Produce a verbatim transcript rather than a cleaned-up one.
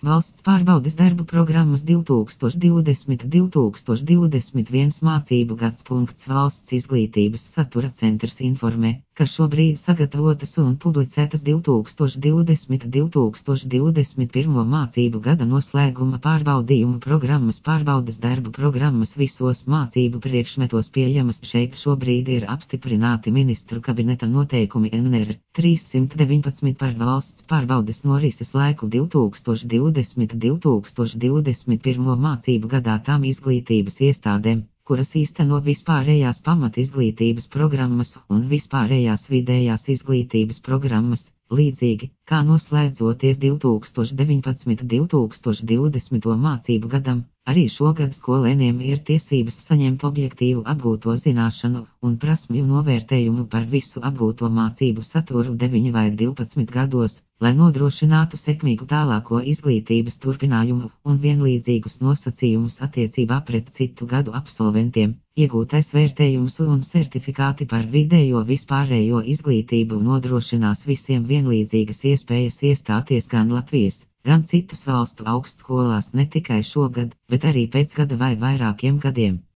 Valsts pārbaudes darbu programmas divi tūkstoši divdesmit - divi tūkstoši divdesmit viens mācību gads. Valsts izglītības satura centrs informē, ka šobrīd sagatavotas un publicētas divi tūkstoši divdesmit - divi tūkstoši divdesmit pirmo mācību gada noslēguma pārbaudījumu programmas pārbaudes darbu programmas visos mācību priekšmetos pieejamas. Šeit šobrīd ir apstiprināti ministru kabineta noteikumi N R trīssimt deviņpadsmit par valsts pārbaudes norises laiku divi tūkstoši divdesmit - divi tūkstoši divdesmit pirmo mācību gadā tām izglītības iestādēm, kuras īsteno vispārējās pamatizglītības programmas un vispārējās vidējās izglītības programmas, līdzīgi, kā noslēdzoties divi tūkstoši deviņpadsmit - divi tūkstoši divdesmit mācību gadam, arī šogad skolēniem ir tiesības saņemt objektīvu apgūto zināšanu un prasmju novērtējumu par visu apgūto mācību saturu deviņi vai divpadsmit gados, lai nodrošinātu sekmīgu tālāko izglītības turpinājumu un vienlīdzīgus nosacījumus attiecībā pret citu gadu absolventiem. Iegūtais vērtējums un certifikāti par vidējo vispārējo izglītību nodrošinās visiem vienlīdzīgas iespējas iestāties gan Latvijas, gan citus valstu augstskolās ne tikai šogad, bet arī pēc gada vai vairākiem gadiem.